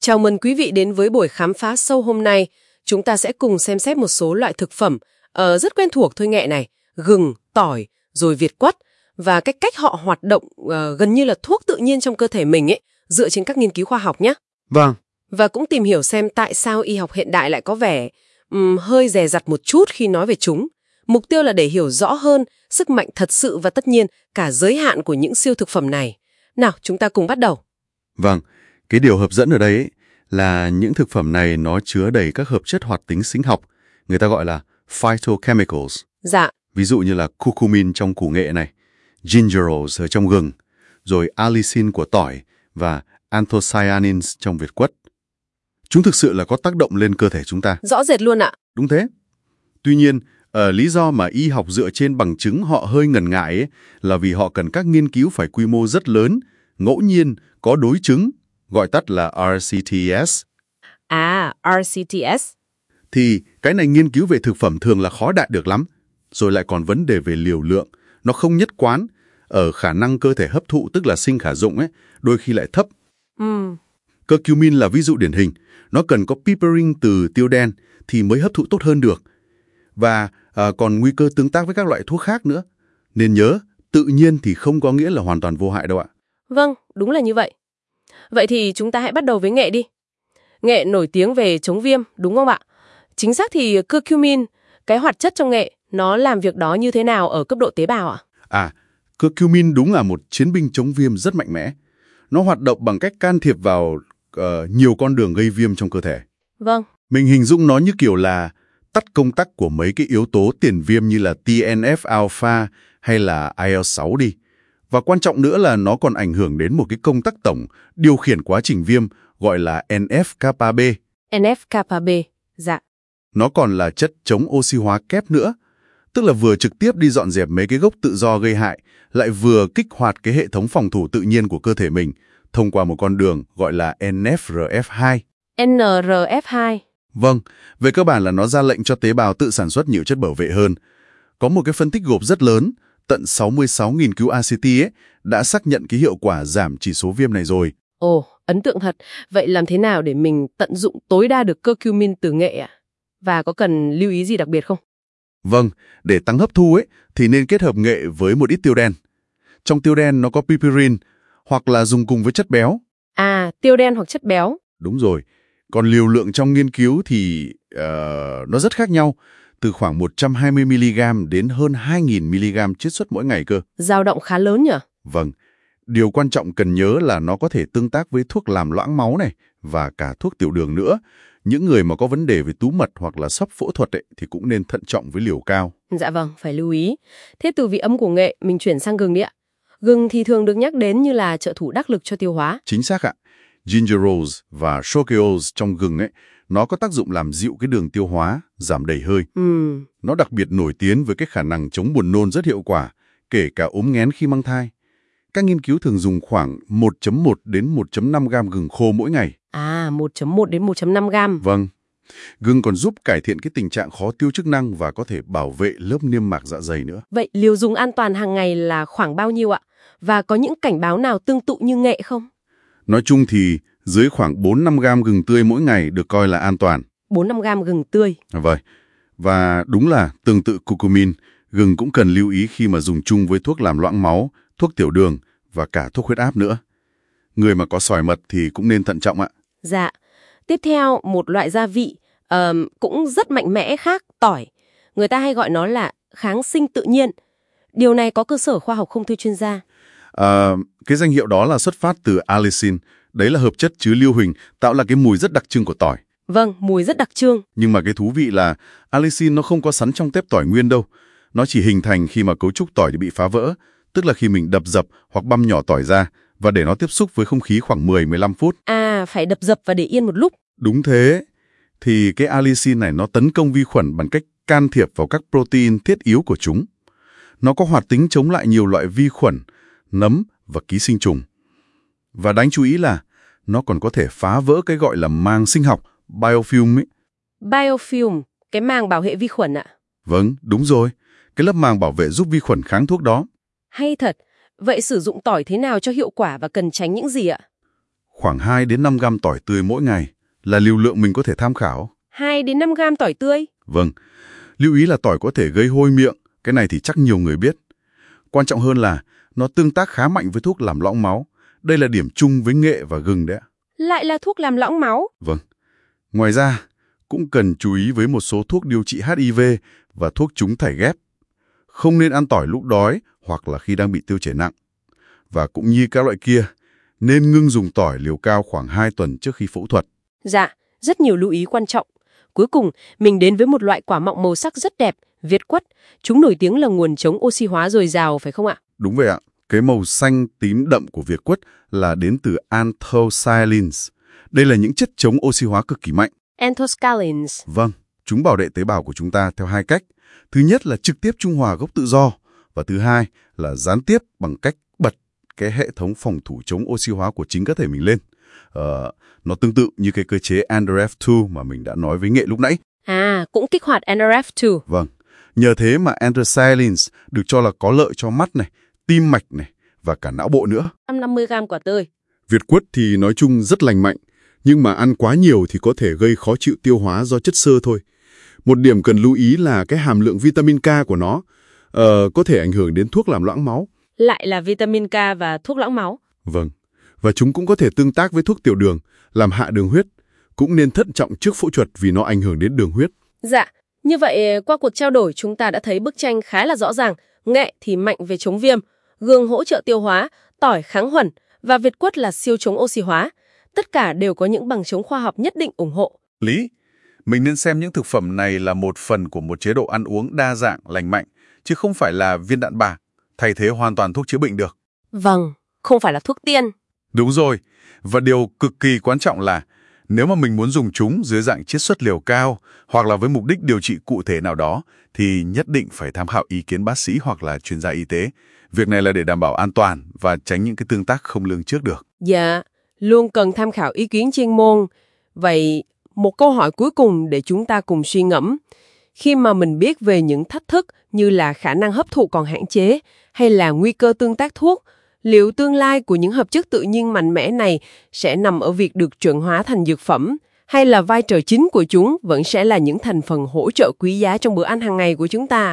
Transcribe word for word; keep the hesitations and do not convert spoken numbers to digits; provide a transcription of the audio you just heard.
Chào mừng quý vị đến với buổi khám phá sâu hôm nay. Chúng ta sẽ cùng xem xét một số loại thực phẩm uh, rất quen thuộc thôi Nghệ này. Gừng, tỏi, rồi việt quất và cái cách họ hoạt động uh, gần như là thuốc tự nhiên trong cơ thể mình ấy, dựa trên các nghiên cứu khoa học nhé. Vâng. Và cũng tìm hiểu xem tại sao y học hiện đại lại có vẻ um, hơi dè dặt một chút khi nói về chúng. Mục tiêu là để hiểu rõ hơn sức mạnh thật sự và tất nhiên cả giới hạn của những siêu thực phẩm này. Nào, chúng ta cùng bắt đầu. Vâng, cái điều hấp dẫn ở đây ấy là những thực phẩm này nó chứa đầy các hợp chất hoạt tính sinh học, người ta gọi là phytochemicals. Dạ. Ví dụ như là curcumin trong củ nghệ này, gingerols ở trong gừng, rồi allicin của tỏi và anthocyanins trong việt quất. Chúng thực sự là có tác động lên cơ thể chúng ta. Rõ rệt luôn ạ. Đúng thế. Tuy nhiên, ở lý do mà y học dựa trên bằng chứng họ hơi ngần ngại ấy, là vì họ cần các nghiên cứu phải quy mô rất lớn, ngẫu nhiên, có đối chứng, gọi tắt là R C T S. À, R C T S. Thì cái này nghiên cứu về thực phẩm thường là khó đạt được lắm. Rồi lại còn vấn đề về liều lượng. Nó không nhất quán. Ở khả năng cơ thể hấp thụ, tức là sinh khả dụng ấy, đôi khi lại thấp. Ừ. Curcumin là ví dụ điển hình. Nó cần có piperine từ tiêu đen thì mới hấp thụ tốt hơn được. Và à, còn nguy cơ tương tác với các loại thuốc khác nữa. Nên nhớ, tự nhiên thì không có nghĩa là hoàn toàn vô hại đâu ạ. Vâng, đúng là như vậy. Vậy thì chúng ta hãy bắt đầu với nghệ đi. Nghệ nổi tiếng về chống viêm, đúng không ạ? Chính xác thì curcumin, cái hoạt chất trong nghệ, nó làm việc đó như thế nào ở cấp độ tế bào ạ? À, curcumin đúng là một chiến binh chống viêm rất mạnh mẽ. Nó hoạt động bằng cách can thiệp vào uh, nhiều con đường gây viêm trong cơ thể. Vâng. Mình hình dung nó như kiểu là tắt công tắc của mấy cái yếu tố tiền viêm như là T N F alpha hay là I L sáu đi. Và quan trọng nữa là nó còn ảnh hưởng đến một cái công tắc tổng điều khiển quá trình viêm gọi là N F kappa B. N F kappa B, dạ. Nó còn là chất chống oxy hóa kép nữa, tức là vừa trực tiếp đi dọn dẹp mấy cái gốc tự do gây hại, lại vừa kích hoạt cái hệ thống phòng thủ tự nhiên của cơ thể mình thông qua một con đường gọi là N F R F hai. N R F hai. Vâng, về cơ bản là nó ra lệnh cho tế bào tự sản xuất nhiều chất bảo vệ hơn. Có một cái phân tích gộp rất lớn, tận sáu mươi sáu nghiên cứu R C T ấy, đã xác nhận cái hiệu quả giảm chỉ số viêm này rồi. Ồ, ấn tượng thật. Vậy làm thế nào để mình tận dụng tối đa được curcumin từ nghệ ạ? Và có cần lưu ý gì đặc biệt không? Vâng, để tăng hấp thu ấy thì nên kết hợp nghệ với một ít tiêu đen. Trong tiêu đen nó có piperine, hoặc là dùng cùng với chất béo. À, tiêu đen hoặc chất béo. Đúng rồi. Còn liều lượng trong nghiên cứu thì uh, nó rất khác nhau, từ khoảng một trăm hai mươi mi-li-gam đến hơn hai nghìn mi-li-gam chiết xuất mỗi ngày cơ. Dao động khá lớn nhỉ? Vâng. Điều quan trọng cần nhớ là nó có thể tương tác với thuốc làm loãng máu này và cả thuốc tiểu đường nữa. Những người mà có vấn đề về tú mật hoặc là sắp phẫu thuật ấy, thì cũng nên thận trọng với liều cao. Dạ vâng, phải lưu ý. Thế từ vị âm của nghệ, mình chuyển sang gừng đi ạ. Gừng thì thường được nhắc đến như là trợ thủ đắc lực cho tiêu hóa. Chính xác ạ. Gingerols và shokeols trong gừng ấy, nó có tác dụng làm dịu cái đường tiêu hóa, giảm đầy hơi. Ừ. Nó đặc biệt nổi tiếng với cái khả năng chống buồn nôn rất hiệu quả, kể cả ốm nghén khi mang thai. Các nghiên cứu thường dùng khoảng một phẩy một đến một phẩy năm gam gừng khô mỗi ngày. À, một phẩy một đến một phẩy năm gam. Vâng. Gừng còn giúp cải thiện cái tình trạng khó tiêu chức năng và có thể bảo vệ lớp niêm mạc dạ dày nữa. Vậy liều dùng an toàn hàng ngày là khoảng bao nhiêu ạ? Và có những cảnh báo nào tương tự như nghệ không? Nói chung thì dưới khoảng bốn đến năm gam gừng tươi mỗi ngày được coi là an toàn. bốn đến năm gam gừng tươi. Vâng. Và đúng là tương tự curcumin, gừng cũng cần lưu ý khi mà dùng chung với thuốc làm loãng máu, thuốc tiểu đường và cả thuốc huyết áp nữa. Người mà có sỏi mật thì cũng nên thận trọng ạ. Dạ. Tiếp theo, một loại gia vị uh, cũng rất mạnh mẽ khác, tỏi. Người ta hay gọi nó là kháng sinh tự nhiên. Điều này có cơ sở khoa học không thưa chuyên gia? À, cái danh hiệu đó là xuất phát từ allicin. Đấy là hợp chất chứa lưu huỳnh, tạo ra cái mùi rất đặc trưng của tỏi. Vâng, mùi rất đặc trưng. Nhưng mà cái thú vị là allicin nó không có sẵn trong tép tỏi nguyên đâu. Nó chỉ hình thành khi mà cấu trúc tỏi bị phá vỡ, tức là khi mình đập dập hoặc băm nhỏ tỏi ra và để nó tiếp xúc với không khí khoảng mười đến mười lăm phút. À, phải đập dập và để yên một lúc. Đúng thế. Thì cái allicin này nó tấn công vi khuẩn bằng cách can thiệp vào các protein thiết yếu của chúng. Nó có hoạt tính chống lại nhiều loại vi khuẩn, nấm và ký sinh trùng. Và đáng chú ý là nó còn có thể phá vỡ cái gọi là màng sinh học, biofilm ấy. Biofilm, cái màng bảo vệ vi khuẩn ạ? Vâng, đúng rồi. Cái lớp màng bảo vệ giúp vi khuẩn kháng thuốc đó. Hay thật. Vậy sử dụng tỏi thế nào cho hiệu quả và cần tránh những gì ạ? Khoảng hai đến năm gam tỏi tươi mỗi ngày là liều lượng mình có thể tham khảo. hai đến năm gam tỏi tươi? Vâng, lưu ý là tỏi có thể gây hôi miệng, cái này thì chắc nhiều người biết. Quan trọng hơn là nó tương tác khá mạnh với thuốc làm loãng máu. Đây là điểm chung với nghệ và gừng đấy ạ. Lại là thuốc làm loãng máu? Vâng. Ngoài ra, cũng cần chú ý với một số thuốc điều trị H I V và thuốc trúng thảy ghép. Không nên ăn tỏi lúc đói hoặc là khi đang bị tiêu chảy nặng. Và cũng như các loại kia, nên ngưng dùng tỏi liều cao khoảng hai tuần trước khi phẫu thuật. Dạ, rất nhiều lưu ý quan trọng. Cuối cùng, mình đến với một loại quả mọng màu sắc rất đẹp, việt quất. Chúng nổi tiếng là nguồn chống oxy hóa dồi dào, phải không ạ? Đúng vậy ạ. Cái màu xanh tím đậm của việt quất là đến từ anthocyanins. Đây là những chất chống oxy hóa cực kỳ mạnh. Anthocyanins. Vâng, chúng bảo vệ tế bào của chúng ta theo hai cách. Thứ nhất là trực tiếp trung hòa gốc tự do, và thứ hai là gián tiếp bằng cách bật cái hệ thống phòng thủ chống oxy hóa của chính cơ thể mình lên. Ờ, nó tương tự như cái cơ chế N R F hai mà mình đã nói với Nghệ lúc nãy. À, cũng kích hoạt N R F hai. Vâng, nhờ thế mà anthocyanins được cho là có lợi cho mắt này, tim mạch này và cả não bộ nữa. một trăm năm mươi gam quả tươi. Việt quất thì nói chung rất lành mạnh, nhưng mà ăn quá nhiều thì có thể gây khó chịu tiêu hóa do chất xơ thôi. Một điểm cần lưu ý là cái hàm lượng vitamin K của nó uh, có thể ảnh hưởng đến thuốc làm loãng máu. Lại là vitamin K và thuốc loãng máu. Vâng, và chúng cũng có thể tương tác với thuốc tiểu đường, làm hạ đường huyết. Cũng nên thận trọng trước phẫu thuật vì nó ảnh hưởng đến đường huyết. Dạ, như vậy qua cuộc trao đổi chúng ta đã thấy bức tranh khá là rõ ràng. Nghệ thì mạnh về chống viêm, gừng hỗ trợ tiêu hóa, tỏi kháng khuẩn và việt quất là siêu chống oxy hóa. Tất cả đều có những bằng chứng khoa học nhất định ủng hộ. Lý, mình nên xem những thực phẩm này là một phần của một chế độ ăn uống đa dạng, lành mạnh, chứ không phải là viên đạn bạc, thay thế hoàn toàn thuốc chữa bệnh được. Vâng, không phải là thuốc tiên. Đúng rồi, và điều cực kỳ quan trọng là nếu mà mình muốn dùng chúng dưới dạng chiết xuất liều cao hoặc là với mục đích điều trị cụ thể nào đó thì nhất định phải tham khảo ý kiến bác sĩ hoặc là chuyên gia y tế. Việc này là để đảm bảo an toàn và tránh những cái tương tác không lường trước được. Dạ, luôn cần tham khảo ý kiến chuyên môn. Vậy, một câu hỏi cuối cùng để chúng ta cùng suy ngẫm. Khi mà mình biết về những thách thức như là khả năng hấp thụ còn hạn chế hay là nguy cơ tương tác thuốc, liệu tương lai của những hợp chất tự nhiên mạnh mẽ này sẽ nằm ở việc được chuyển hóa thành dược phẩm, hay là vai trò chính của chúng vẫn sẽ là những thành phần hỗ trợ quý giá trong bữa ăn hàng ngày của chúng ta?